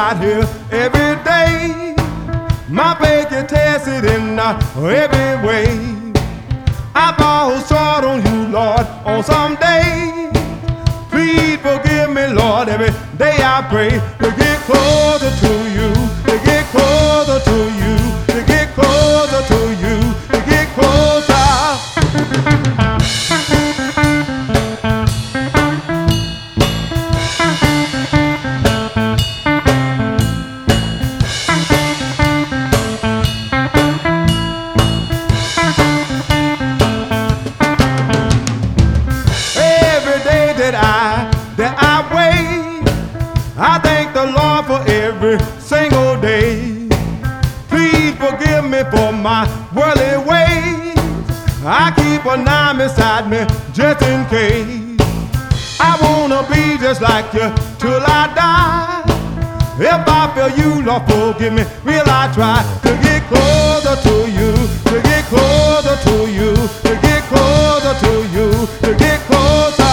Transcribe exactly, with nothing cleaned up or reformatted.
out here every day. My faith is tested in uh, every way. I fall short on you, Lord, on some day. Please forgive me, Lord, every day I pray to get closer to you, to get closer to you, to get closer to you, to get closer. I thank the Lord for every single day. Please forgive me for my worldly ways. I keep an eye beside me just in case. I wanna be just like you till I die. If I fail you, Lord, forgive me. Will I try to get closer to you, to get closer to you, to get closer to you, to get closer.